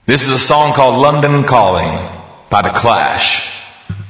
This is a song called London Calling by The Clash.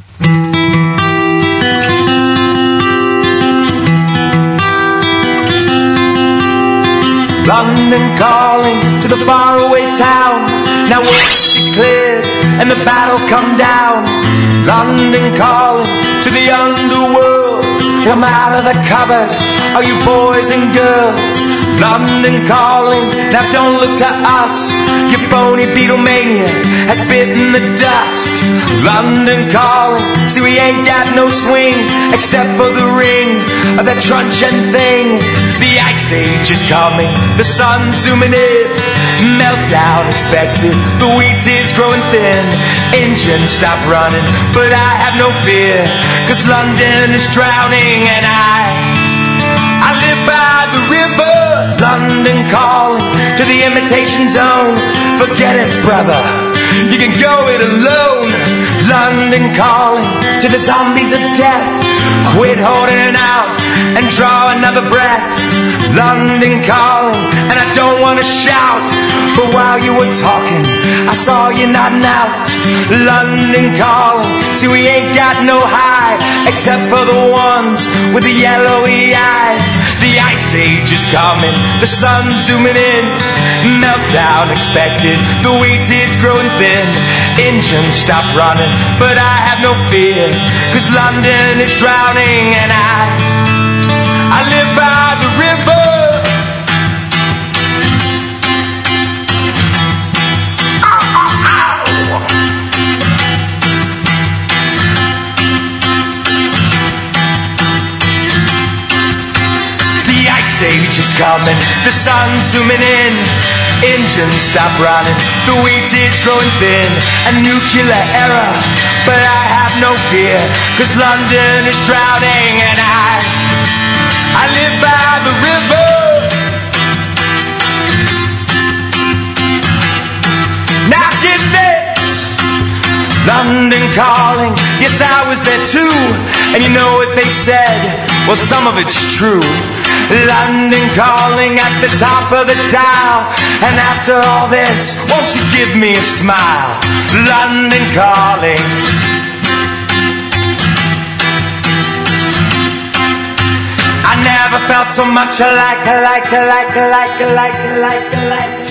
London calling to the faraway towns. Now work's declared and the battle come down. London calling to the underworld. Come out of the cupboard, all you boys and girls. London calling, now don't look to us. Your phony Beatlemania has bitten the dust. London calling, see we ain't got no swing except for the ring of that truncheon thing. The ice age is coming, the sun's zooming in. Meltdown expected, the wheat is growing thin. Engines stop running, but I have no fear, 'cause London is drowning and I live by the river. London calling to the imitation zone. Forget it, brother, you can go it alone. London calling to the zombies of death. Quit holding out and draw another breath. London calling, and I don't want to shout, but while you were talking, I saw you nodding out. London calling, see we ain't got no hide except for the ones with the yellowy eyes. The ice age is coming, the sun's zooming in. Meltdown expected, the wheat is growing thin. Engines stop running, but I have no fear, 'cause London is drowning and I live by the river. The age is coming, the sun's zooming in. Engines stop running, the wheat is growing thin. A nuclear error, but I have no fear, 'cause London is drowning and I live by the river. Now get this, London calling, yes I was there too. And you know what they said, well some of it's true. London calling at the top of the dial. And after all this, won't you give me a smile? London calling. I never felt so much like